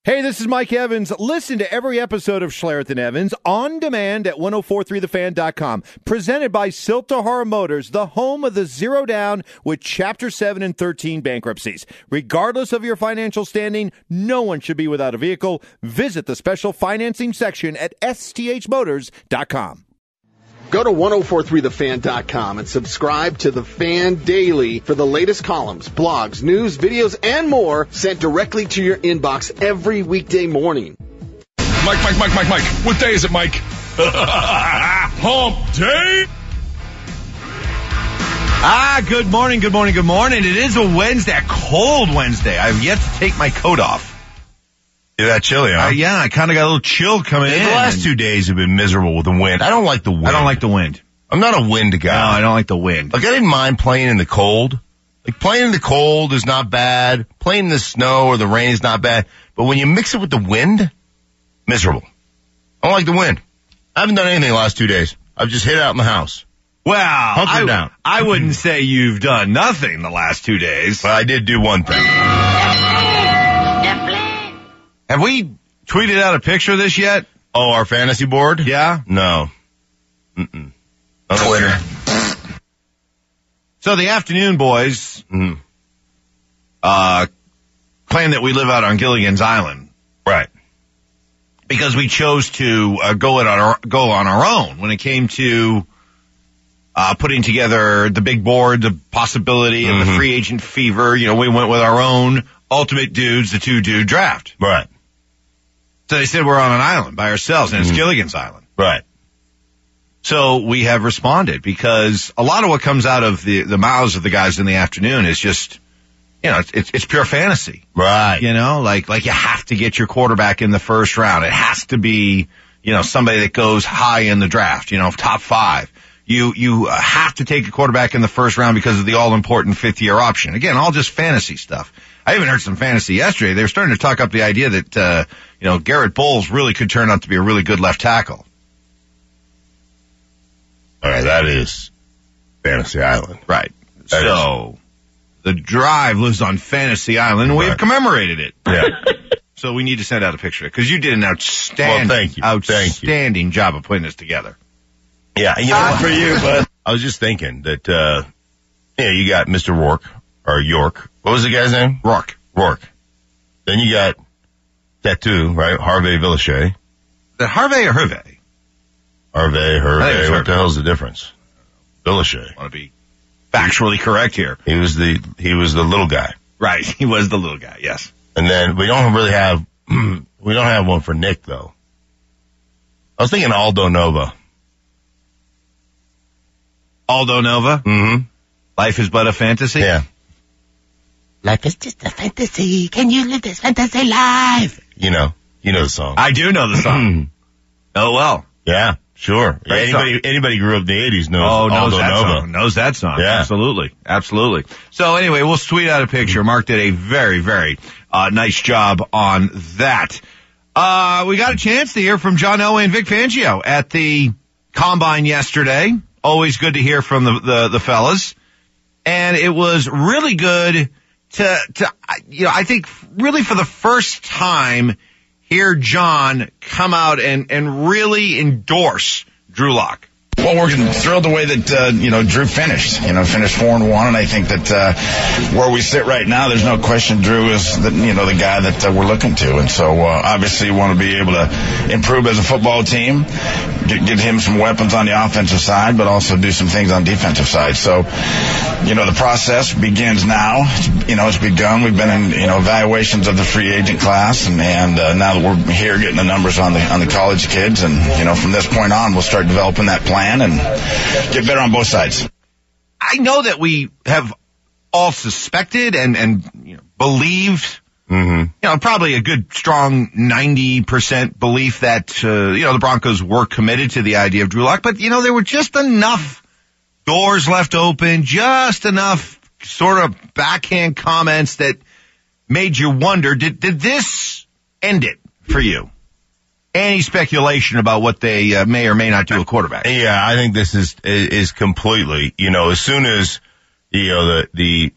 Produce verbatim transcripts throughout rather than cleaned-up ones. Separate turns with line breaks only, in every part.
Hey, this is Mike Evans. Listen to every episode of Schlereth and Evans on demand at ten forty-three the fan dot com. Presented by Siltahara Motors, the home of the zero down with Chapter seven and thirteen bankruptcies. Regardless of your financial standing, no one should be without a vehicle. Visit the special financing section at S T H motors dot com.
Go to ten forty-three the fan dot com and subscribe to The Fan Daily for the latest columns, blogs, news, videos, and more sent directly to your inbox every weekday morning.
Mike, Mike, Mike, Mike, Mike. What day is it, Mike? Hump day?
Ah, good morning, good morning, good morning. It is a Wednesday, a cold Wednesday. I've yet to take my coat off.
You're that chilly, huh?
Uh, yeah, I kind of got a little chill coming in.
The last two days have been miserable with the wind. I don't like the wind.
I don't like the wind.
I'm not a wind guy.
No, I don't like the wind.
Like, I didn't mind playing in the cold. Like, playing in the cold is not bad. Playing in the snow or the rain is not bad. But when you mix it with the wind, miserable. I don't like the wind. I haven't done anything the last two days. I've just hid out in the house.
Well,
Hunkered
I,
down.
I wouldn't say you've done nothing the last two days.
But I did do one thing.
Have we tweeted out a picture of this yet?
Oh, our fantasy board?
Yeah?
No. Mm-mm. On Twitter.
So the afternoon boys
Mm.
uh, claim that we live out on Gilligan's Island.
Right.
Because we chose to uh, go it on our go on our own when it came to uh, putting together the big board, the possibility of
Mm-hmm.
the free agent fever. You know, we went with our own ultimate dudes, the two dude draft.
Right.
So they said we're on an island by ourselves, and it's
Mm-hmm.
Gilligan's Island.
Right.
So we have responded because a lot of what comes out of the the mouths of the guys in the afternoon is just, you know, it's it's, it's pure fantasy.
Right.
You know, like, like you have to get your quarterback in the first round. It has to be, you know, somebody that goes high in the draft, you know, top five. You, you have to take a quarterback in the first round because of the all-important fifth-year option. Again, all just fantasy stuff. I even heard some fantasy yesterday. They were starting to talk up the idea that, uh, you know, Garrett Bowles really could turn out to be a really good left tackle.
All right, that is Fantasy Island.
Right.
That
so, the drive lives on Fantasy Island, and we have
Right.
commemorated it.
Yeah.
So we need to send out a picture because you did an outstanding,
Well, thank you. Thank you.
outstanding job of putting this together.
Yeah, you know
Not
what?
for you, but
I was just thinking that, uh, yeah, you got Mister Rourke, or York. What was the guy's name?
Rourke.
Rourke. Then you got Tattoo, right? Harvey Villachet.
The Harvey or Hervey?
Harvey,
I think it's
Hervey. What
Hervey.
the hell's the difference? Villachet.
I want to be factually correct here.
He was the, he was the little guy.
Right. He was the little guy. Yes.
And then we don't really have, we don't have one for Nick though. I was thinking Aldo Nova.
Aldo Nova.
Mm-hmm.
Life is but a fantasy.
Yeah.
Life is just a fantasy. Can you live this fantasy life?
You know, you know the song.
I do know the song. Oh well.
Yeah, sure. Yeah,
Great
anybody,
song.
anybody who grew up in the eighties knows
Oh, knows
Aldo
that
Nova.
song. Knows that song.
Yeah.
Absolutely. Absolutely. So anyway, we'll tweet out a picture. Mark did a very, very uh, nice job on that. Uh, we got a chance to hear from John Elway and Vic Fangio at the Combine yesterday. Always good to hear from the, the, the fellas. And it was really good to, to, you know, I think really for the first time hear John come out and, and really endorse Drew Lock.
Well, we're thrilled the way that, uh, you know, Drew finished, you know, finished four and one. And I think that, uh, where we sit right now, there's no question Drew is the, you know, the guy that uh, we're looking to. And so, uh, obviously you want to be able to improve as a football team, get, get him some weapons on the offensive side, but also do some things on defensive side. So, you know, the process begins now. It's, you know, it's begun. We've been in, you know, evaluations of the free agent class. And, and, uh, now that we're here getting the numbers on the, on the college kids. And, you know, from this point on, we'll start developing that plan and get better on both sides.
I know that we have all suspected and, and you know, believed,
Mm-hmm.
you know, probably a good, strong ninety percent belief that, uh, you know, the Broncos were committed to the idea of Drew Lock. But, you know, there were just enough doors left open, just enough sort of backhand comments that made you wonder, did, did this end it for you? Any speculation about what they uh, may or may not do a quarterback?
Yeah, I think this is is completely, you know, as soon as, you know, the the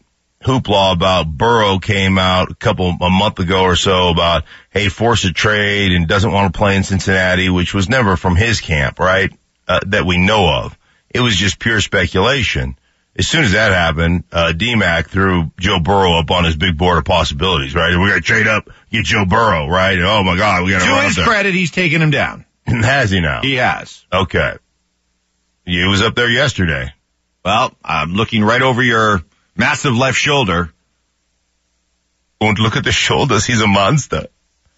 hoopla about Burrow came out a couple, a month ago or so about, hey, force a trade and doesn't want to play in Cincinnati, which was never from his camp, right? Uh, that we know of. It was just pure speculation. As soon as that happened, uh, D-Mac threw Joe Burrow up on his big board of possibilities, right? We got to trade up, get Joe Burrow, right? And, oh my God, we got to run
To his
up there.
credit, he's taken him down.
Has he now?
He has.
Okay. He was up there yesterday.
Well, I'm looking right over your massive left shoulder.
Don't look at the shoulders. He's a monster.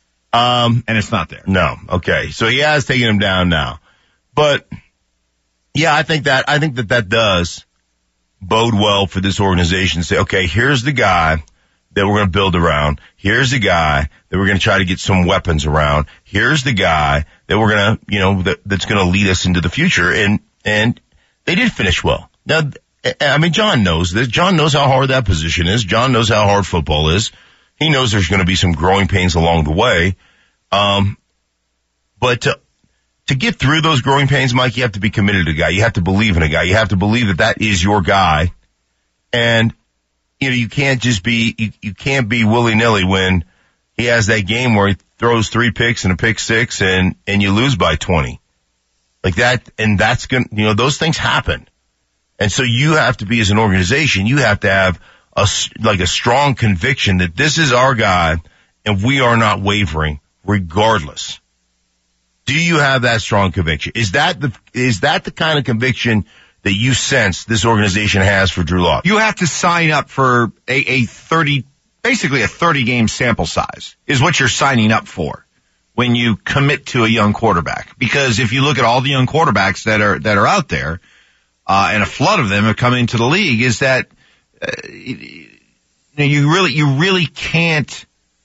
Um,
and it's not there.
No. Okay. So he has taken him down now. But yeah, I think that, I think that that does bode well for this organization to say, okay, here's the guy that we're going to build around. Here's the guy that we're going to try to get some weapons around. Here's the guy that we're going to, you know, that, that's going to lead us into the future. And, and they did finish well. Now, I mean, John knows this. John knows how hard that position is. John knows how hard football is. He knows there's going to be some growing pains along the way. Um, but to, to get through those growing pains, Mike, you have to be committed to a guy. You have to believe in a guy. You have to believe that that is your guy. And, you know, you can't just be, you, you can't be willy-nilly when he has that game where he throws three picks and a pick six and, and you lose by twenty. Like that, and that's going to, you know, those things happen. And so you have to be, as an organization, you have to have a, like a strong conviction that this is our guy and we are not wavering regardless. Do you have that strong conviction? Is that the, is that the kind of conviction that you sense this organization has for Drew Lock?
You have to sign up for a, a thirty, basically a thirty game sample size is what you're signing up for when you commit to a young quarterback. Because if you look at all the young quarterbacks that are, that are out there, uh, and a flood of them have come into the league, is that, uh, you know, you really, you really can't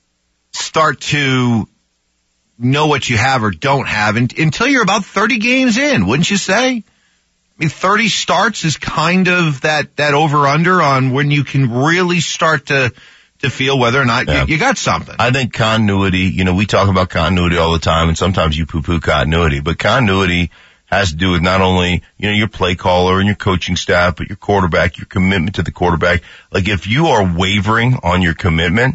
start to know what you have or don't have until you're about thirty games in, wouldn't you say? I mean, thirty starts is kind of that, that over-under on when you can really start to, to feel whether or not yeah. you, you got something.
I think continuity, you know, we talk about continuity all the time, and sometimes you poo-poo continuity, but continuity has to do with not only, you know, your play caller and your coaching staff, but your quarterback, your commitment to the quarterback. Like, if you are wavering on your commitment,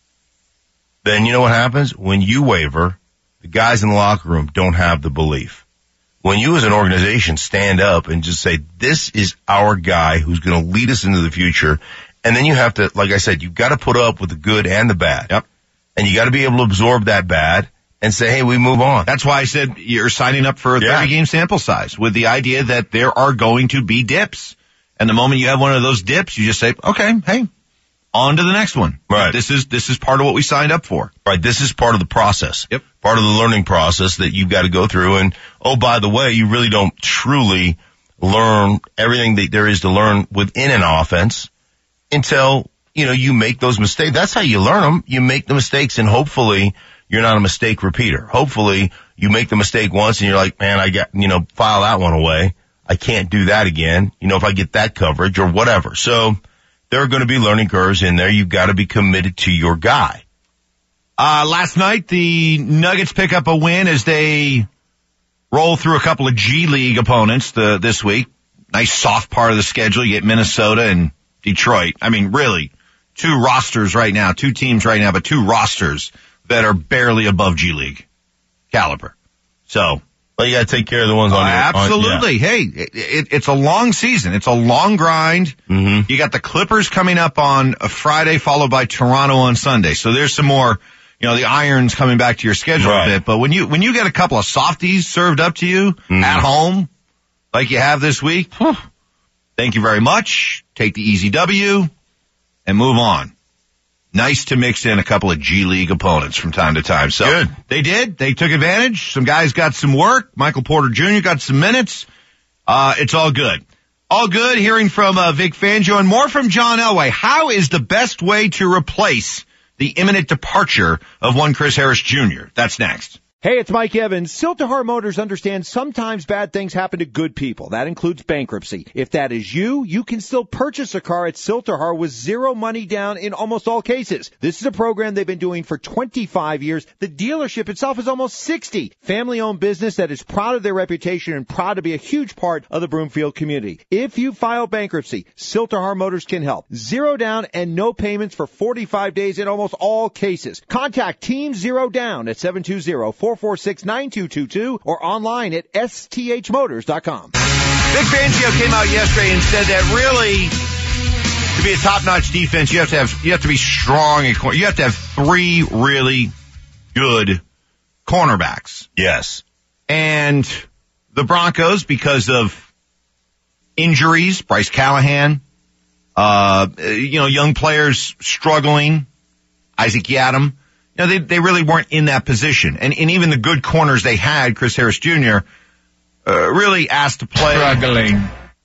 then you know what happens? When you waver, the guys in the locker room don't have the belief. When you as an organization stand up and just say, this is our guy who's going to lead us into the future, and then you have to, like I said, you've got to put up with the good and the bad.
Yep.
And you got to be able to absorb that bad and say, hey, we move on.
That's why I said you're signing up for a
Yeah.
thirty game sample size with the idea that there are going to be dips. And the moment you have one of those dips, you just say, okay, hey, on to the next one.
Right.
This is, this is part of what we signed up for.
Right. This is part of the process.
Yep.
Part of the learning process that you've got to go through. And, oh, by the way, you really don't truly learn everything that there is to learn within an offense until, you know, you make those mistakes. That's how you learn them. You make the mistakes, and hopefully you're not a mistake repeater. Hopefully you make the mistake once and you're like, man, I got, you know, file that one away. I can't do that again. You know, if I get that coverage or whatever. So there are going to be learning curves in there. You've got to be committed to your guy.
Uh, last night the Nuggets pick up a win as they roll through a couple of G League opponents the, this week. Nice soft part of the schedule. You get Minnesota and Detroit. I mean, really, two rosters right now, two teams right now, but two rosters that are barely above G League caliber. So,
well, you got to take care of the ones on
uh,
your
absolutely.
On, yeah.
Hey, it, it, it's a long season. It's a long grind.
Mm-hmm.
You got the Clippers coming up on a Friday, followed by Toronto on Sunday. So there's some more, you know, the irons coming back to your schedule
right.
a bit. But when you when you get a couple of softies served up to you
mm-hmm.
at home, like you have this week, whew, thank you very much. Take the easy W and move on. Nice to mix in a couple of G League opponents from time to time. So
Good.
They did. They took advantage. Some guys got some work. Michael Porter Junior got some minutes. Uh, it's all good. All good. Hearing from uh, Vic Fangio and more from John Elway. How is the best way to replace the imminent departure of one Chris Harris Junior? That's next.
Hey, it's Mike Evans. Siltahar Motors understands sometimes bad things happen to good people. That includes bankruptcy. If that is you, you can still purchase a car at Siltahar with zero money down in almost all cases. This is a program they've been doing for twenty-five years. The dealership itself is almost sixty. Family-owned business that is proud of their reputation and proud to be a huge part of the Broomfield community. If you file bankruptcy, Siltahar Motors can help. Zero down and no payments for forty-five days in almost all cases. Contact Team Zero Down at seven two zero, four four six, nine two two two or online at S T H motors dot com.
Vic Fangio came out yesterday and said that really, to be a top-notch defense, you have to have you have to be strong. At corner. You have to have three really good cornerbacks.
Yes.
And the Broncos, because of injuries, Bryce Callahan, uh, you know, young players struggling, Isaac Yiadom, you know, they, they really weren't in that position. And, and even the good corners they had, Chris Harris Junior, uh, really asked to play
Struggling.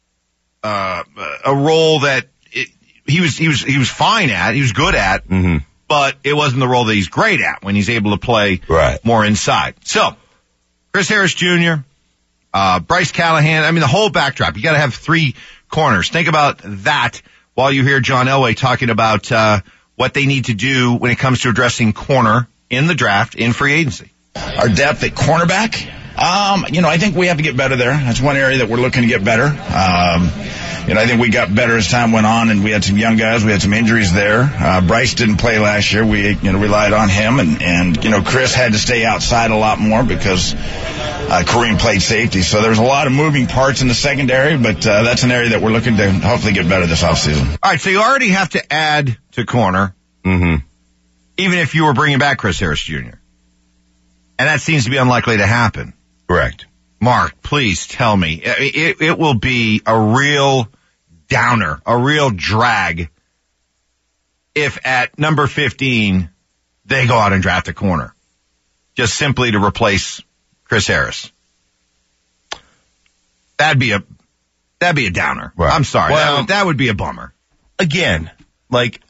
Uh, a role that it, he was, he was, he was fine at, he was good at,
Mm-hmm.
but it wasn't the role that he's great at when he's able to play
Right.
more inside. So, Chris Harris Junior, uh, Bryce Callahan, I mean, the whole backdrop, you gotta have three corners. Think about that while you hear John Elway talking about, uh, what they need to do when it comes to addressing corner in the draft, in free agency.
Our depth at cornerback, um, you know, I think we have to get better there. That's one area that we're looking to get better. Um, you know, I think we got better as time went on, and we had some young guys. We had some injuries there. Uh, Bryce didn't play last year. We, you know, relied on him, and, and you know, Chris had to stay outside a lot more because uh, Kareem played safety. So there's a lot of moving parts in the secondary, but uh, that's an area that we're looking to hopefully get better this offseason.
All right, so you already have to add to corner,
Mm-hmm.
even if you were bringing back Chris Harris Junior And that seems to be unlikely to happen.
Correct.
Mark, please tell me. It, it will be a real downer, a real drag if at number fifteen they go out and draft a corner just simply to replace Chris Harris. That'd be a that'd be a downer.
Right.
I'm sorry.
Well,
that, would, that would be a bummer.
Again, like,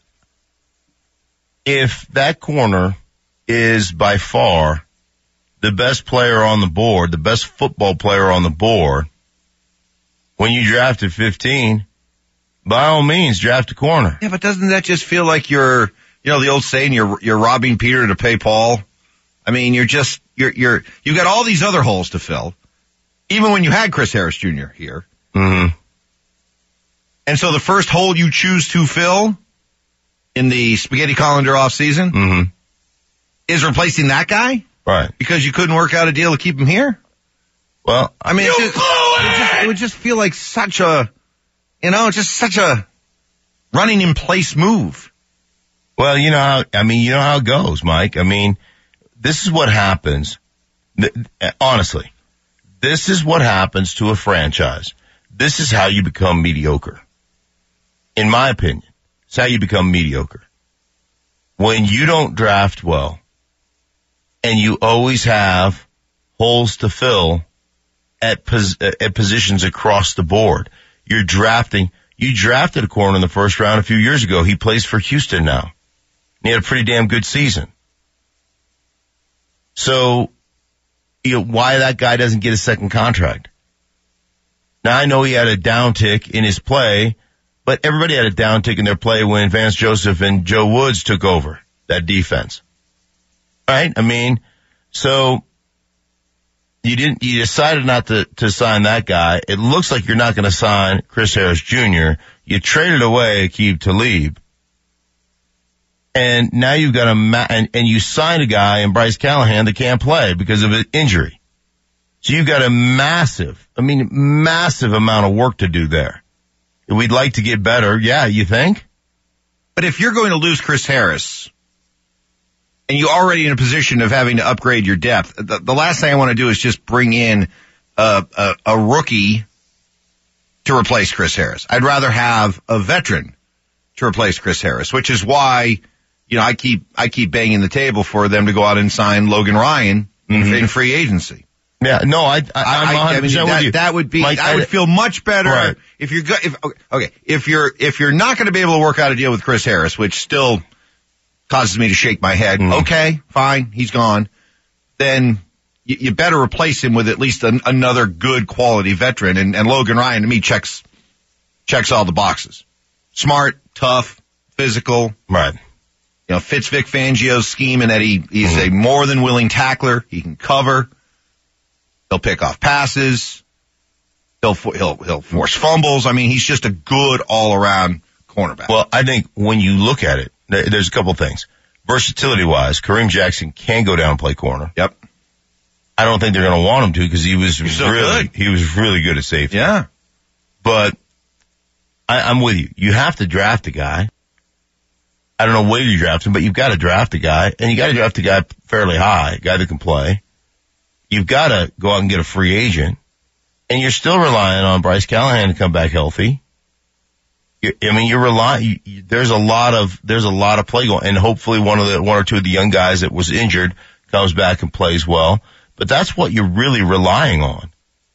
if that corner is by far the best player on the board, the best football player on the board, when you draft at fifteen, by all means, draft a corner.
Yeah, but doesn't that just feel like you're, you know, the old saying, you're, you're robbing Peter to pay Paul? I mean, you're just, you're, you're, you've got all these other holes to fill, even when you had Chris Harris Junior here.
Mm-hmm.
And so the first hole you choose to fill in the Spaghetti Colander offseason
Mm-hmm.
is replacing that guy?
Right.
Because you couldn't work out a deal to keep him here?
Well,
I mean, it, just, it, would just, it would just feel like such a, you know, just such a running in place move.
Well, you know how, I mean, you know how it goes, Mike. I mean, this is what happens. Th- honestly, this is what happens to a franchise. This is how you become mediocre. In my opinion, it's how you become mediocre. When you don't draft well and you always have holes to fill at pos- at positions across the board. You're drafting, you drafted a corner in the first round a few years ago. He plays for Houston now. And he had a pretty damn good season. So, you know, why that guy doesn't get a second contract? Now I know he had a downtick in his play, but everybody had a downtick in their play when Vance Joseph and Joe Woods took over that defense. Right? I mean, so you didn't, you decided not to, to sign that guy. It looks like you're not going to sign Chris Harris Junior You traded away Aqib Talib. And now you've got a, ma- and, and you signed a guy in Bryce Callahan that can't play because of an injury. So you've got a massive, I mean, massive amount of work to do there. We'd like to get better. Yeah, you think?
But if you're going to lose Chris Harris and you're already in a position of having to upgrade your depth, the, the last thing I want to do is just bring in a, a, a rookie to replace Chris Harris. I'd rather have a veteran to replace Chris Harris, which is why, you know, I keep, I keep banging the table for them to go out and sign Logan Ryan mm-hmm. in free agency.
Yeah, no, I, I, I'm one hundred percent
I mean, that,
with you.
that would be,
Mike,
I would feel much better
right.
if you're good, if, okay, if you're, if you're not going to be able to work out a deal with Chris Harris, which still causes me to shake my head.
Mm.
Okay, fine, he's gone. Then you, you better replace him with at least an, another good quality veteran. And, and Logan Ryan, to me, checks checks all the boxes. Smart, tough, physical.
Right.
You know, fits Vic Fangio's scheme in that he, he's mm-hmm. a more than willing tackler. He can cover. He'll pick off passes. He'll, he'll, he'll force fumbles. I mean, he's just a good all-around cornerback.
Well, I think when you look at it, there's a couple things. Versatility-wise, Kareem Jackson can go down and play corner.
Yep.
I don't think they're going to want him to because he was
he's so
really,
good.
he was really good at safety.
Yeah.
But I, I'm with you. You have to draft a guy. I don't know where you draft him, but you've got to draft a guy, and you got to draft a guy fairly high, a guy that can play. You've got to go out and get a free agent, and you're still relying on Bryce Callahan to come back healthy. You're, I mean, you're relying. You, you, there's a lot of there's a lot of play going, and hopefully one of the one or two of the young guys that was injured comes back and plays well. But that's what you're really relying on,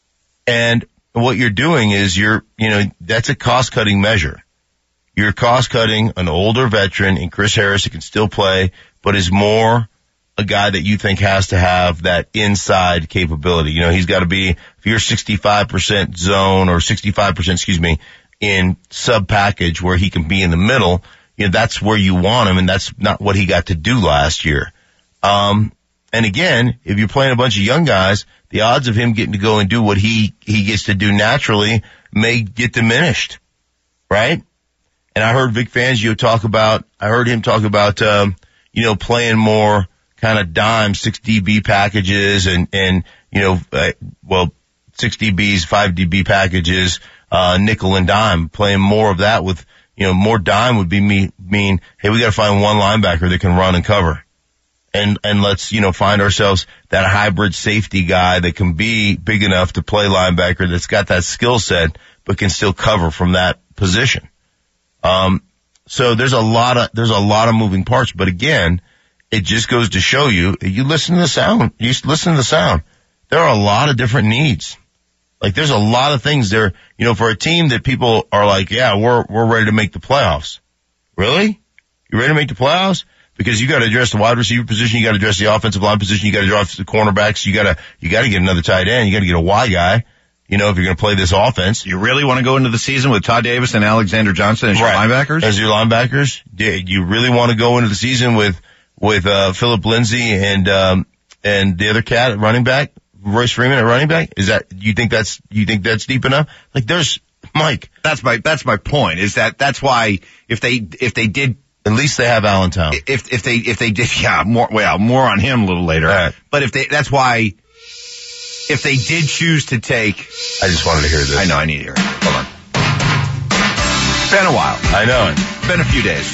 and what you're doing is you're you know that's a cost cutting measure. You're cost cutting an older veteran in Chris Harris who can still play, but is more a guy that you think has to have that inside capability. You know, he's got to be, if you're sixty-five percent zone or sixty-five percent, excuse me, in sub package where he can be in the middle, you know, that's where you want him, and that's not what he got to do last year. Um, and again, if you're playing a bunch of young guys, the odds of him getting to go and do what he, he gets to do naturally may get diminished, right? And I heard Vic Fangio talk about, I heard him talk about, um, you know, playing more kind of dime, six D B packages and, and, you know, uh, well, six D Bs, five D B packages, uh, nickel and dime, playing more of that with, you know, more dime would be me, mean, hey, we got to find one linebacker that can run and cover. And, and let's, you know, find ourselves that hybrid safety guy that can be big enough to play linebacker that's got that skill set, but can still cover from that position. Um, so there's a lot of, there's a lot of moving parts, but again, it just goes to show you, you listen to the sound, you listen to the sound. There are a lot of different needs. Like there's a lot of things there, you know, for a team that people are like, yeah, we're, we're ready to make the playoffs. Really? You ready to make the playoffs? Because you got to address the wide receiver position, you got to address the offensive line position, you got to address the cornerbacks, you got to, you got to get another tight end, you got to get a Y guy. You know, if you're going to play this offense.
You really want to go into the season with Todd Davis and Alexander Johnson as
right.
your linebackers?
As your linebackers? You really want to go into the season with, with, uh, Philip Lindsay and, um, and the other cat at running back, Royce Freeman at running back? Is that, you think that's, you think that's deep enough? Like there's, Mike.
That's my, that's my point, is that that's why if they, if they did,
at least they have Allentown.
If, if they, if they did, yeah, more, well, more on him a little later.
Right.
But if they, that's why, if they did choose to take...
I just wanted to hear this.
I know, I need to hear it. Hold on. It's been a while.
I know it.
It's been a few days.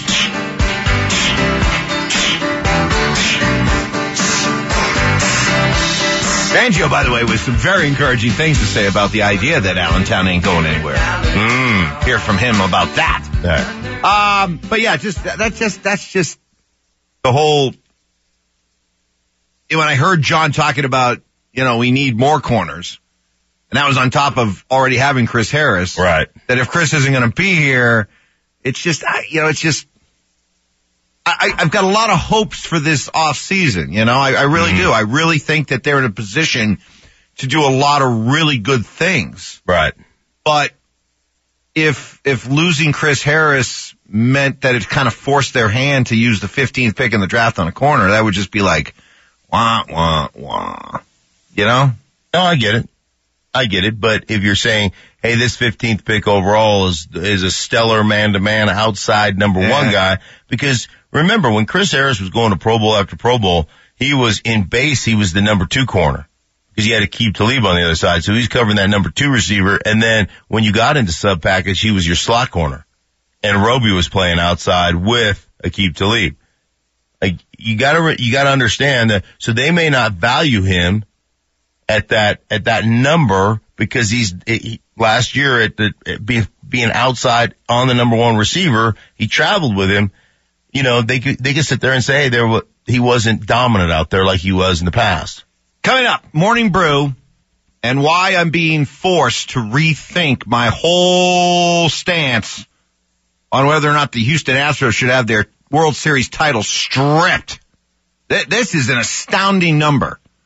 Fangio, by the way, with some very encouraging things to say about the idea that Allentown ain't going anywhere.
Mm.
Hear from him about that.
Right.
Um, but yeah, just, that's just, that's just the whole... When I heard John talking about, you know, we need more corners. And that was on top of already having Chris Harris.
Right.
That if Chris isn't going to be here, it's just, I, you know, it's just, I, I've got a lot of hopes for this off season. You know, I, I really mm-hmm. do. I really think that they're in a position to do a lot of really good things.
Right.
But if, if losing Chris Harris meant that it kind of forced their hand to use the fifteenth pick in the draft on a corner, that would just be like, wah, wah, wah. You know?
No, I get it. I get it. But if you're saying, hey, this fifteenth pick overall is, is a stellar man-to-man outside number yeah. one guy, because remember when Chris Harris was going to Pro Bowl after Pro Bowl, he was in base, he was the number two corner because he had Aqib Talib on the other side. So he's covering that number two receiver. And then when you got into sub package, he was your slot corner and Roby was playing outside with Aqib Talib. Like you gotta, you gotta understand that. So they may not value him at that, at that number because he's, he, last year at the, at being, being outside on the number one receiver, he traveled with him. You know, they could, they could sit there and say, hey, there, he wasn't dominant out there like he was in the past.
Coming up, Morning Brew and why I'm being forced to rethink my whole stance on whether or not the Houston Astros should have their World Series title stripped. This is an astounding number.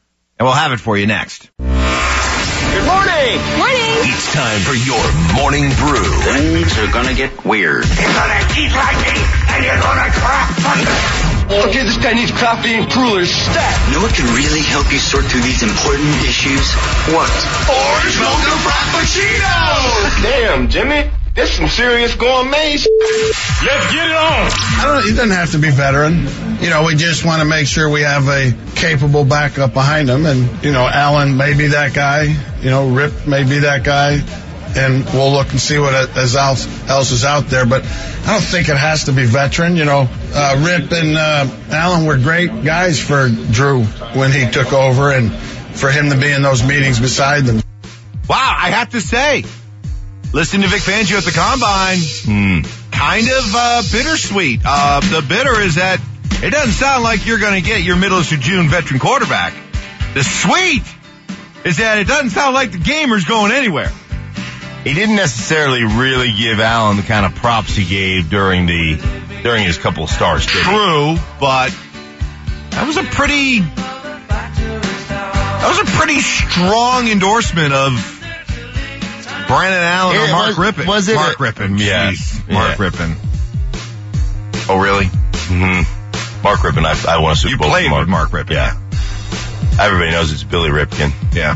And we'll have it for you next.
Good morning.
Morning.
It's time for your morning brew.
Things are gonna get weird.
You're gonna eat lightning, and you're gonna crack thunder.
Okay, this guy needs coffee and crullers. Stat.
You know what can really help you sort through these important issues?
What?
Orange mocha frappuccino!
Damn, Jimmy. This some serious gourmet.
Let's get it on.
I don't, it doesn't have to be veteran. You know, we just want to make sure we have a capable backup behind him. And, you know, Allen may be that guy. You know, Rip may be that guy. And we'll look and see what else is out there. But I don't think it has to be veteran. You know, uh, Rip and uh, Allen were great guys for Drew when he took over and for him to be in those meetings beside them.
Wow, I have to say, listen to Vic Fangio at the Combine.
Mm.
Kind of uh, bittersweet. Uh, the bitter is that it doesn't sound like you're going to get your middle of June veteran quarterback. The sweet is that it doesn't sound like the gamer's going anywhere.
He didn't necessarily really give Allen the kind of props he gave during the during his couple of starts.
True, but that was a pretty that was a pretty strong endorsement of Brandon Allen or
it
Mark
was,
Rippon.
Was it
Mark
a,
Rippon?
Yeah,
Jeez. Mark
yeah.
Rippon.
Oh, really? Mm-hmm. Mark Rippon. I, I want to Super
You
Bowl
played
Mark.
with Mark Rippon.
Yeah. Everybody knows it's Billy Ripken.
Yeah.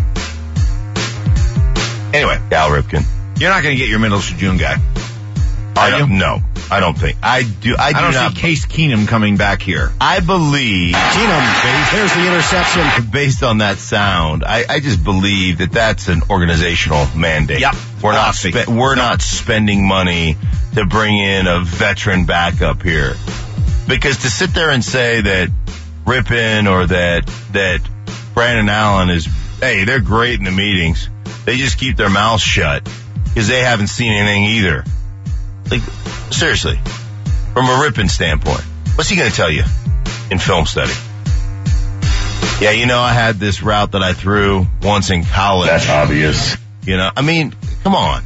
Anyway,
Cal Ripken.
You're not going to get your middle of June guy.
I don't, no, I don't think. I do. I, do
I don't
not,
see Case Keenum coming back here.
I believe
Keenum. There's the interception.
Based on that sound, I, I just believe that that's an organizational mandate.
Yep.
We're not. Spe- we're no. not spending money to bring in a veteran backup here, because to sit there and say that Rippon or that that Brandon Allen is, hey, they're great in the meetings. They just keep their mouths shut because they haven't seen anything either. Like, seriously, from a Rippon standpoint, what's he going to tell you in film study? Yeah, you know, I had this route that I threw once in college.
That's obvious.
You know, I mean, come on.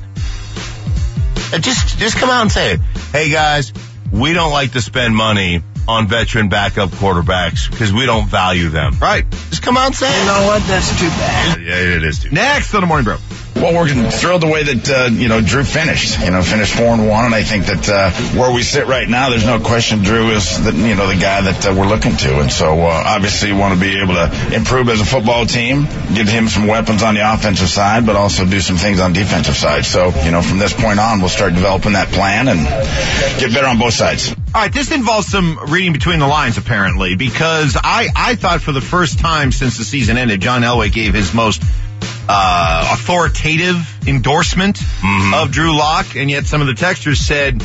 Just, just come out and say it. Hey, guys, we don't like to spend money on veteran backup quarterbacks because we don't value them.
Right.
Just come out and say it.
You know what? That's too bad.
Yeah, it is too bad.
Next on the Morning Brew.
Well, we're thrilled the way that, uh, you know, Drew finished. You know, finished four and one, and I think that uh, where we sit right now, there's no question Drew is, the, you know, the guy that uh, we're looking to. And so, uh, obviously, we want to be able to improve as a football team, get him some weapons on the offensive side, but also do some things on defensive side. So, you know, from this point on, we'll start developing that plan and get better on both sides.
All right, this involves some reading between the lines, apparently, because I, I thought for the first time since the season ended, John Elway gave his most uh, authoritative endorsement mm-hmm. of Drew Lock, and yet some of the texters said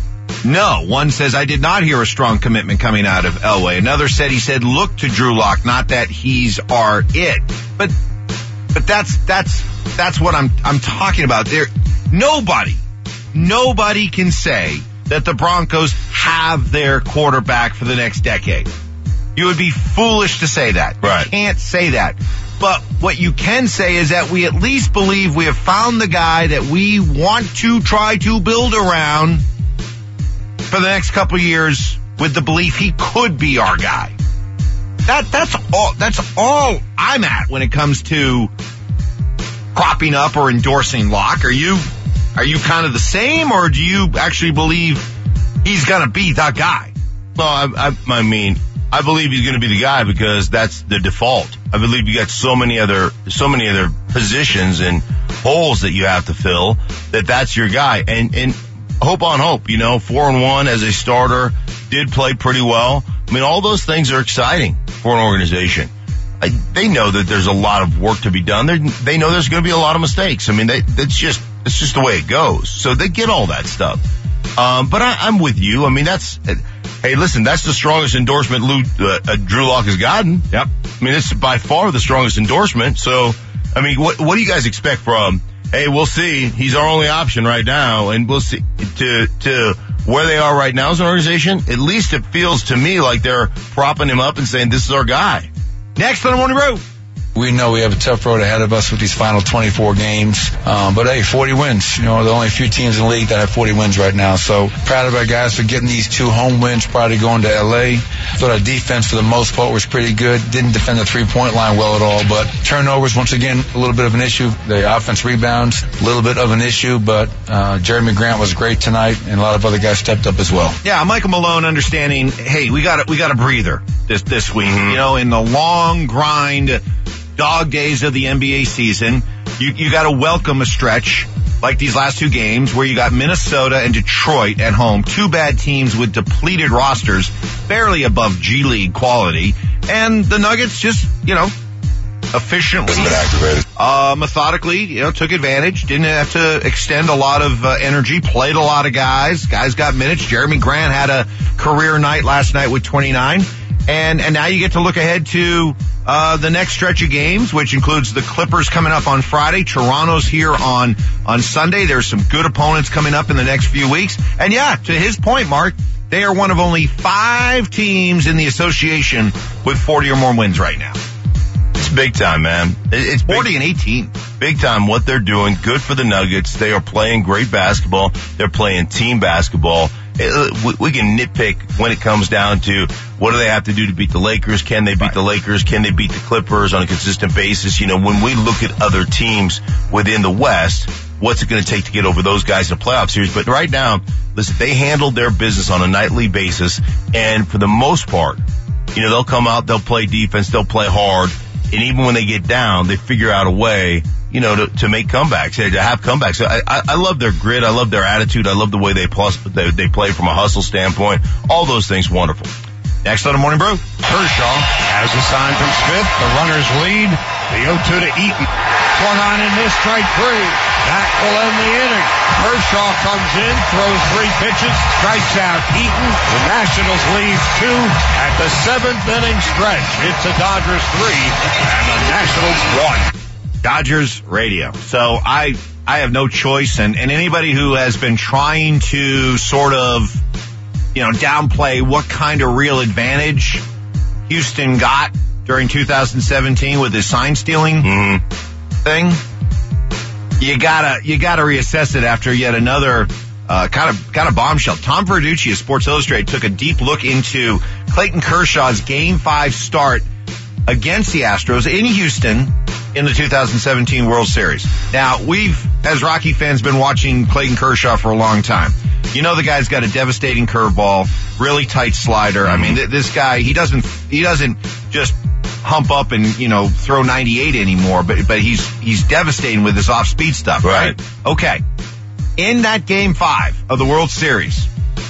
no. One says, I did not hear a strong commitment coming out of Elway. Another said he said, look to Drew Lock, not that he's our it. But but that's that's that's what I'm I'm talking about. There, nobody, nobody can say that the Broncos have their quarterback for the next decade. You would be foolish to say that.
Right.
You can't say that. But what you can say is that we at least believe we have found the guy that we want to try to build around for the next couple of years with the belief he could be our guy. That that's all that's all I'm at when it comes to propping up or endorsing Locke. Are you Are you kind of the same, or do you actually believe he's going to be the guy?
Well, I, I, I mean, I believe he's going to be the guy because that's the default. I believe you got so many other, so many other positions and holes that you have to fill that that's your guy. And, and hope on hope, you know, four and one as a starter, did play pretty well. I mean, all those things are exciting for an organization. I, they know that there's a lot of work to be done. They're, they know there's going to be a lot of mistakes. I mean, they, that's just, it's just the way it goes. So they get all that stuff. Um, but I, I'm with you. I mean, that's, hey, listen, that's the strongest endorsement Lou, uh, uh, Drew Lock has gotten.
Yep.
I mean, it's by far the strongest endorsement. So, I mean, what, what do you guys expect from, hey, we'll see. He's our only option right now. And we'll see to, to where they are right now as an organization. At least it feels to me like they're propping him up and saying, this is our guy.
Next on the Morning Brew.
We know we have a tough road ahead of us with these final twenty-four games. Um, but hey, forty wins. You know, there are only a few teams in the league that have forty wins right now. So proud of our guys for getting these two home wins prior to going to L A. Thought our defense for the most part was pretty good. Didn't defend the three-point line well at all, but turnovers, once again, a little bit of an issue. The offense rebounds, a little bit of an issue, but uh, Jeremy Grant was great tonight, and a lot of other guys stepped up as well.
Yeah, Michael Malone understanding, hey, we got we got a breather this this week. Mm-hmm. You know, in the long grind, dog days of the N B A season, you you got to welcome a stretch like these last two games where you got Minnesota and Detroit at home, two bad teams with depleted rosters, barely above G League quality, and the Nuggets just, you know, efficiently, uh, methodically, you know, took advantage, didn't have to extend a lot of uh, energy, played a lot of guys, guys got minutes. Jeremy Grant had a career night last night with twenty-nine, and, and now you get to look ahead to uh, the next stretch of games, which includes the Clippers coming up on Friday. Toronto's here on, on Sunday. There's some good opponents coming up in the next few weeks. And yeah, to his point, Mark, they are one of only five teams in the association with forty or more wins right now.
It's big time, man. It's
forty and eighteen.
Big time what they're doing. Good for the Nuggets. They are playing great basketball. They're playing team basketball. We can nitpick when it comes down to what do they have to do to beat the Lakers? Can they beat right. the Lakers? Can they beat the Clippers on a consistent basis? You know, when we look at other teams within the West, what's it going to take to get over those guys in a playoff series? But right now, listen, they handled their business on a nightly basis. And for the most part, you know, they'll come out, they'll play defense, they'll play hard. And even when they get down, they figure out a way, you know, to, to make comebacks, to have comebacks. I, I, I love their grit. I love their attitude. I love the way they plus, they, they play from a hustle standpoint. All those things, wonderful.
Next on the Morning Brew.
Kershaw has a sign from Smith. The runners lead. The oh two to Eaton. Swung on and missed, strike three. That will end the inning. Kershaw comes in, throws three pitches, strikes out Eaton. The Nationals lead two at the seventh inning stretch. It's the Dodgers three and the Nationals one.
Dodgers radio. So I I have no choice, and, and anybody who has been trying to sort of, you know, downplay what kind of real advantage Houston got during two thousand seventeen with his sign stealing mm-hmm. thing, you gotta you gotta reassess it after yet another uh, kind of kind of bombshell. Tom Verducci of Sports Illustrated took a deep look into Clayton Kershaw's Game Five start against the Astros in Houston in the two thousand seventeen World Series. Now, we've, as Rocky fans, been watching Clayton Kershaw for a long time. You know the guy's got a devastating curveball, really tight slider. I mean, th- this guy, he doesn't he doesn't just hump up and, you know, throw ninety-eight anymore, but but he's he's devastating with his off-speed stuff, right? right? Okay. In that Game five of the World Series,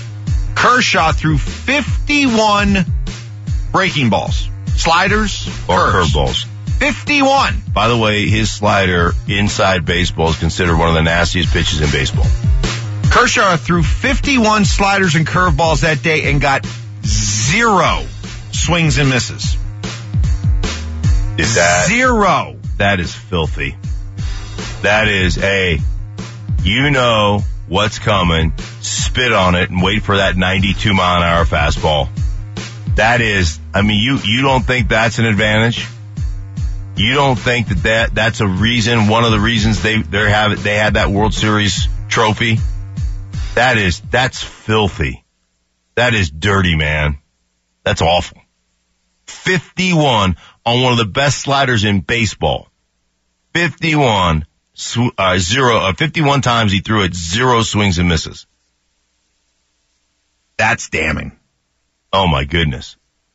Kershaw threw fifty-one breaking balls, sliders,
or
curves.
curveballs.
fifty-one.
By the way, his slider inside baseball is considered one of the nastiest pitches in baseball.
Kershaw threw fifty-one sliders and curveballs that day and got zero swings and misses.
Is that
zero?
That is filthy. That is a, you know what's coming, spit on it and wait for that ninety-two mile an hour fastball. That is, I mean, you, you don't think that's an advantage? You don't think that, that that's a reason, one of the reasons they, they have, they had that World Series trophy? That is, that's filthy. That is dirty, man. That's awful. fifty-one on one of the best sliders in baseball. fifty-one, uh, zero, uh, fifty-one times he threw it, zero swings and misses.
That's damning.
Oh my goodness.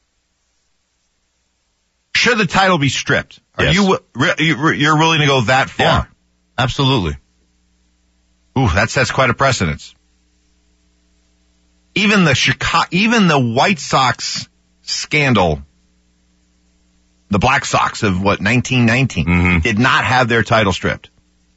Should the title be stripped? Are
Yes.
you, you're willing to go that far?
Yeah, absolutely.
Ooh, that sets quite a precedence. Even the Chicago, even the White Sox scandal, the Black Sox of what, nineteen nineteen,
mm-hmm.
did not have their title stripped.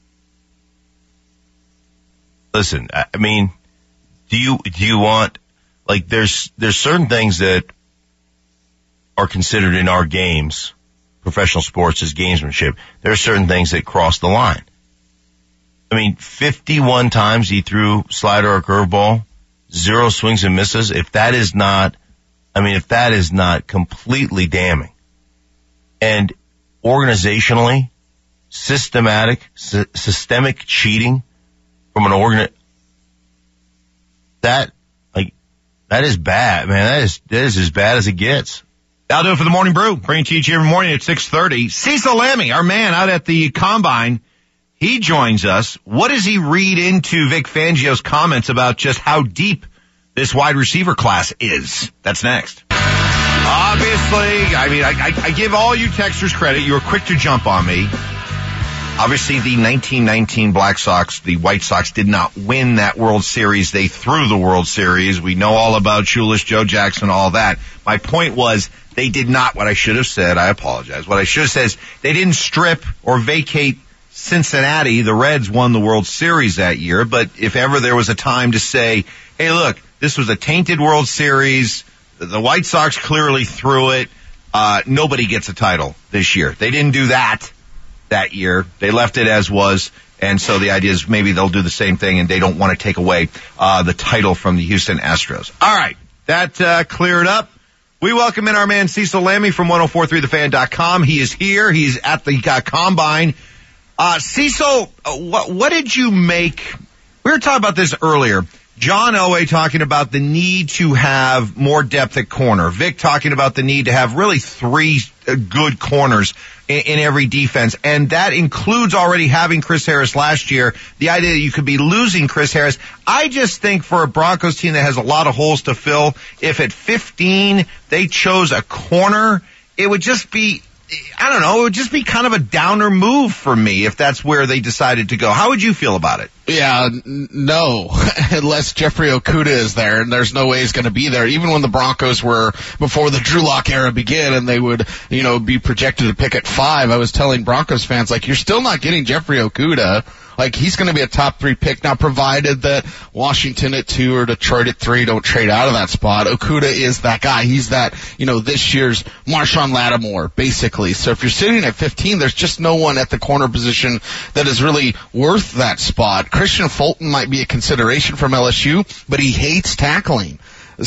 Listen, I mean, do you, do you want, like, there's, there's certain things that are considered in our games, professional sports, as gamesmanship. There are certain things that cross the line. I mean, fifty-one times he threw slider or curveball, zero swings and misses. If that is not, I mean, if that is not completely damning. And organizationally, systematic, sy- systemic cheating from an organ, that, like, that is bad, man. That is, that is as bad as it gets.
That'll do it for the Morning Brew. Bring it to you each every morning at six thirty. Cecil Lammey, our man out at the Combine, he joins us. What does he read into Vic Fangio's comments about just how deep this wide receiver class is? That's next. Obviously, I mean, I, I, I give all you texters credit. You were quick to jump on me. Obviously, the nineteen nineteen Black Sox, the White Sox, did not win that World Series. They threw the World Series. We know all about Shoeless Joe Jackson, all that. My point was they did not, what I should have said, I apologize. What I should have said is they didn't strip or vacate Cincinnati. The Reds won the World Series that year. But if ever there was a time to say, hey, look, this was a tainted World Series. The White Sox clearly threw it. Uh, nobody gets a title this year. They didn't do that that year. They left it as was. And so the idea is maybe they'll do the same thing and they don't want to take away uh, the title from the Houston Astros. All right. That uh, cleared up. We welcome in our man Cecil Lammey from ten forty-three the fan dot com. He is here. He's at the uh, Combine. Uh, Cecil, uh, what, what did you make? We were talking about this earlier. John Elway talking about the need to have more depth at corner. Vic talking about the need to have really three uh, good corners in, in every defense. And that includes already having Chris Harris last year. The idea that you could be losing Chris Harris. I just think for a Broncos team that has a lot of holes to fill, if at fifteen they chose a corner, it would just be, I don't know, it would just be kind of a downer move for me if that's where they decided to go. How would you feel about it?
Yeah, n- no, unless Jeffrey Okudah is there, and there's no way he's going to be there. Even when the Broncos were, before the Drew Lock era began, and they would, you know, be projected to pick at five, I was telling Broncos fans, like, you're still not getting Jeffrey Okudah. Like, he's going to be a top three pick now, provided that Washington at two or Detroit at three don't trade out of that spot. Okudah is that guy. He's that, you know, this year's Marshawn Lattimore, basically. So if you're sitting at fifteen, there's just no one at the corner position that is really worth that spot. Christian Fulton might be a consideration from L S U, but he hates tackling.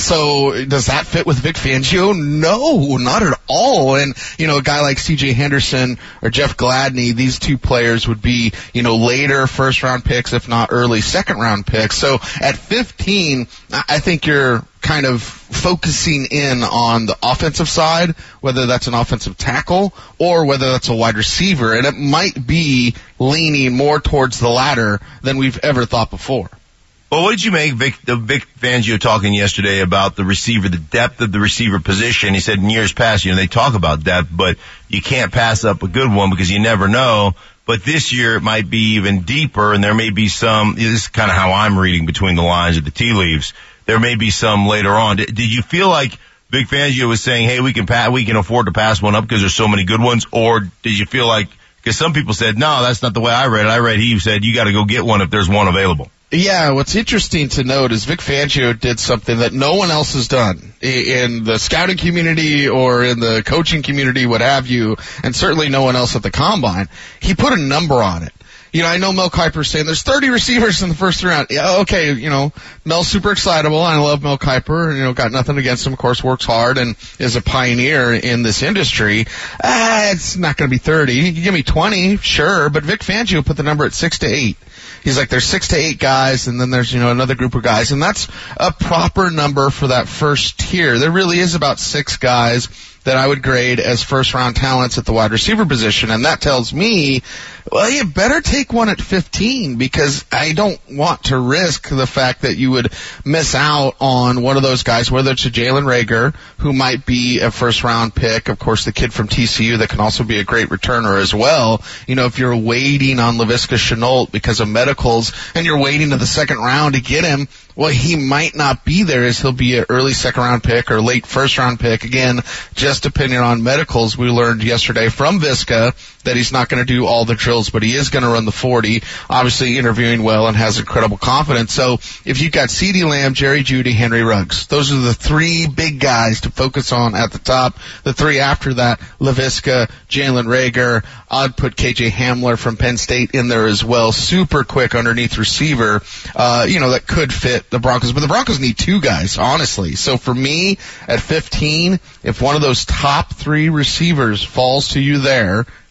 So does that fit with Vic Fangio? No, not at all. And, you know, a guy like C J Henderson or Jeff Gladney, these two players would be, you know, later first round picks, if not early second round picks. So at fifteen, I think you're kind of focusing in on the offensive side, whether that's an offensive tackle or whether that's a wide receiver. And it might be leaning more towards the latter than we've ever thought before.
Well, what did you make Vic, the Vic Fangio talking yesterday about the receiver, the depth of the receiver position? He said in years past, you know, they talk about depth, but you can't pass up a good one because you never know. But this year it might be even deeper, and there may be some, this is kind of how I'm reading between the lines of the tea leaves. There may be some later on. Did, did you feel like Vic Fangio was saying, hey, we can pass, we can afford to pass one up because there's so many good ones? Or did you feel like, because some people said, no, that's not the way I read it. I read he said, you got to go get one if there's one available.
Yeah, what's interesting to note is Vic Fangio did something that no one else has done in the scouting community or in the coaching community, what have you, and certainly no one else at the Combine. He put a number on it. You know, I know Mel Kiper's saying there's thirty receivers in the first round. Yeah, okay, you know, Mel's super excitable. I love Mel Kiper. You know, got nothing against him. Of course, works hard and is a pioneer in this industry. Ah, it's not going to be thirty. You can give me twenty, sure, but Vic Fangio put the number at six to eight. He's like, there's six to eight guys, and then there's, you know, another group of guys, and that's a proper number for that first tier. There really is about six guys that I would grade as first-round talents at the wide receiver position, and that tells me, well, you better take one at fifteen, because I don't want to risk the fact that you would miss out on one of those guys, whether it's a Jalen Reagor, who might be a first-round pick, of course, the kid from T C U that can also be a great returner as well. You know, if you're waiting on Laviska Shenault because of medicals, and you're waiting to the second round to get him, well, he might not be there, as he'll be an early second-round pick or late first-round pick. Again, just depending on medicals. We learned yesterday from Viska that he's not going to do all the drills, but he is going to run the forty, obviously interviewing well and has incredible confidence. So if you've got CeeDee Lamb, Jerry Jeudy, Henry Ruggs, those are the three big guys to focus on at the top. The three after that, Laviska, Jalen Reagor, I'd put K J Hamler from Penn State in there as well. Super quick underneath receiver, uh, you know, that could fit the Broncos. But the Broncos need two guys, honestly. So for me, at fifteen, if one of those top three receivers falls to you there,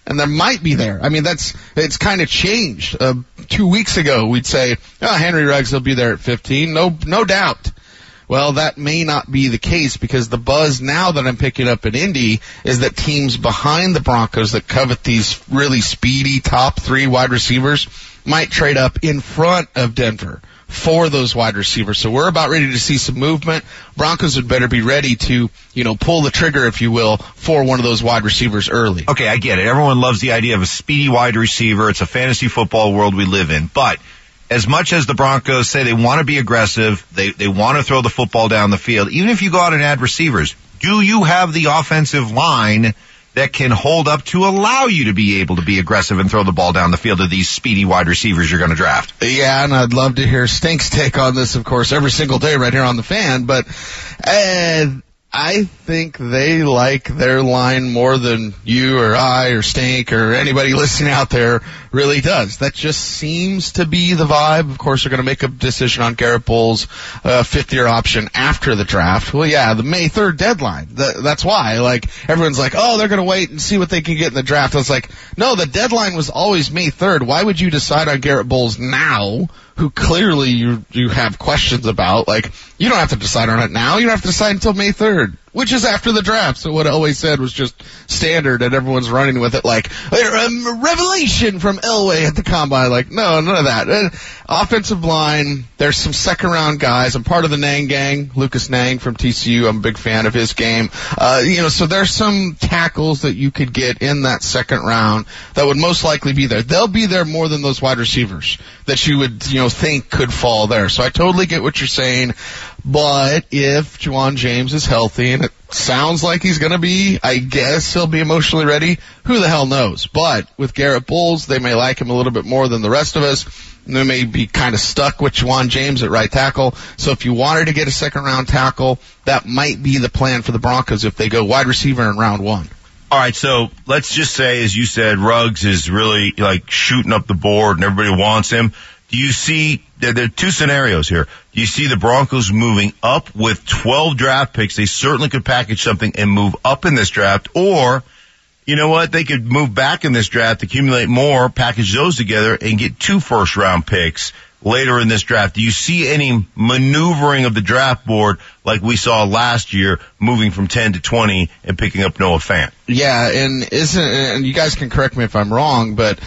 and there might be there. I mean, that's, it's kind of changed. Uh, two weeks ago, we'd say, oh, Henry Ruggs will be there at fifteen. No, no doubt. Well, that may not be the case because the buzz now that I'm picking up in Indy is that teams behind the Broncos that covet these really speedy top three wide receivers might trade up in front of Denver for those wide receivers. So we're about ready to see some movement. Broncos would better be ready to, you know, pull the trigger, if you will, for one of those wide receivers early.
Okay, I get it. Everyone loves the idea of a speedy wide receiver. It's a fantasy football world we live in. But as much as the Broncos say they want to be aggressive, they, they want to throw the football down the field, even if you go out and add receivers, do you have the offensive line that can hold up to allow you to be able to be aggressive and throw the ball down the field to these speedy wide receivers you're going to draft?
Yeah, and I'd love to hear Stink's take on this, of course, every single day right here on The Fan, but uh, I think they like their line more than you or I or Stink or anybody listening out there really does. That just seems to be the vibe. Of course, they're going to make a decision on Garrett Bowles' uh, fifth-year option after the draft. Well, yeah, the May third deadline. The, that's why. Like, everyone's like, oh, they're going to wait and see what they can get in the draft. I was like, no, the deadline was always May third. Why would you decide on Garrett Bowles now, who clearly you you have questions about? Like, you don't have to decide on it now. You don't have to decide until May third, which is after the draft. So what Elway said was just standard, and everyone's running with it like, um, revelation from Elway at the combine. Like, no, none of that. Uh, offensive line, there's some second-round guys. I'm part of the Nang gang, Lucas Nang from T C U. I'm a big fan of his game. Uh, you know, so there's some tackles that you could get in that second round that would most likely be there. They'll be there more than those wide receivers that you would, you know, think could fall there. So I totally get what you're saying. But if Juwan James is healthy, and it sounds like he's going to be, I guess he'll be emotionally ready. Who the hell knows? But with Garrett Bowles, they may like him a little bit more than the rest of us. And they may be kind of stuck with Juwan James at right tackle. So if you wanted to get a second-round tackle, that might be the plan for the Broncos if they go wide receiver in round one.
All right, so let's just say, as you said, Ruggs is really like shooting up the board and everybody wants him. Do you see, there, there are two scenarios here. Do you see the Broncos moving up with twelve draft picks? They certainly could package something and move up in this draft. Or, you know what, they could move back in this draft, accumulate more, package those together, and get two first-round picks later in this draft. Do you see any maneuvering of the draft board like we saw last year, moving from ten to twenty and picking up Noah Fant?
Yeah, and isn't, and you guys can correct me if I'm wrong, but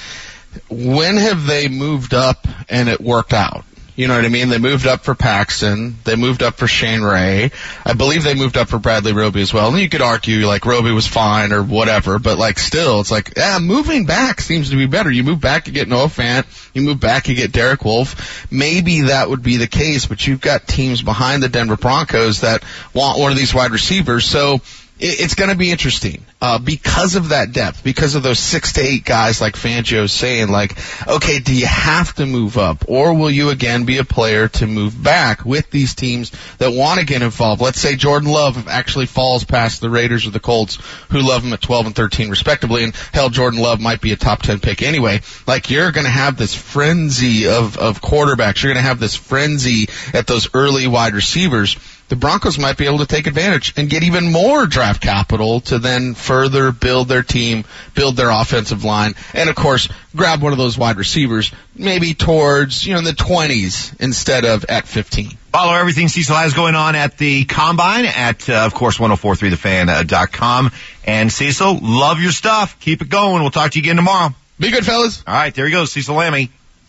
when have they moved up and it worked out? You know what I mean? They moved up for Paxton. They moved up for Shane Ray. I believe they moved up for Bradley Roby as well. And you could argue, like, Roby was fine or whatever, but, like, still, it's like, yeah, moving back seems to be better. You move back, you get Noah Fant. You move back, you get Derek Wolfe. Maybe that would be the case, but you've got teams behind the Denver Broncos that want one of these wide receivers. So it's going to be interesting uh, because of that depth, because of those six to eight guys like Fangio's saying, like, okay, do you have to move up, or will you again be a player to move back with these teams that want to get involved? Let's say Jordan Love actually falls past the Raiders or the Colts, who love him at twelve and thirteen respectively, and hell, Jordan Love might be a top ten pick anyway. Like, you're going to have this frenzy of, of quarterbacks. You're going to have this frenzy at those early wide receivers. The Broncos might be able to take advantage and get even more draft capital to then further build their team, build their offensive line, and of course, grab one of those wide receivers, maybe towards, you know, the twenties instead of at fifteen.
Follow everything Cecil has going on at the Combine at, uh, of course, ten forty-three the fan dot com. And Cecil, love your stuff. Keep it going. We'll talk to you again tomorrow.
Be good, fellas.
All right, there he goes, Cecil Lammey.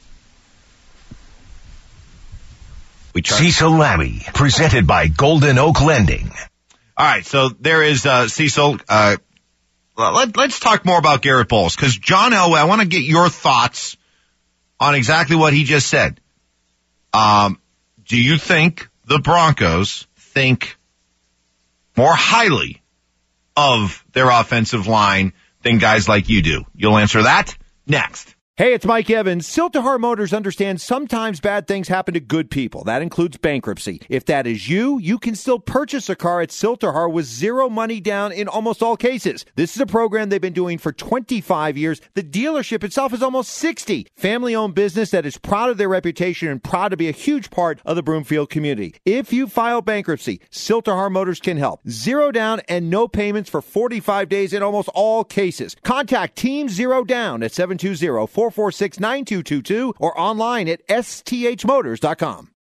We Cecil Lammey, presented by Golden Oak Lending.
All right, so there is uh, Cecil. Uh, let, let's talk more about Garrett Bowles, because John Elway, I want to get your thoughts on exactly what he just said. Um, do you think the Broncos think more highly of their offensive line than guys like you do? You'll answer that next.
Hey, it's Mike Evans. Siltahar Motors understands sometimes bad things happen to good people. That includes bankruptcy. If that is you, you can still purchase a car at Siltahar with zero money down in almost all cases. This is a program they've been doing for twenty-five years. The dealership itself is almost sixty. Family-owned business that is proud of their reputation and proud to be a huge part of the Broomfield community. If you file bankruptcy, Siltahar Motors can help. Zero down and no payments for forty-five days in almost all cases. Contact Team Zero Down at seven two zero, four four six, nine two two two or online at s t h motors dot com.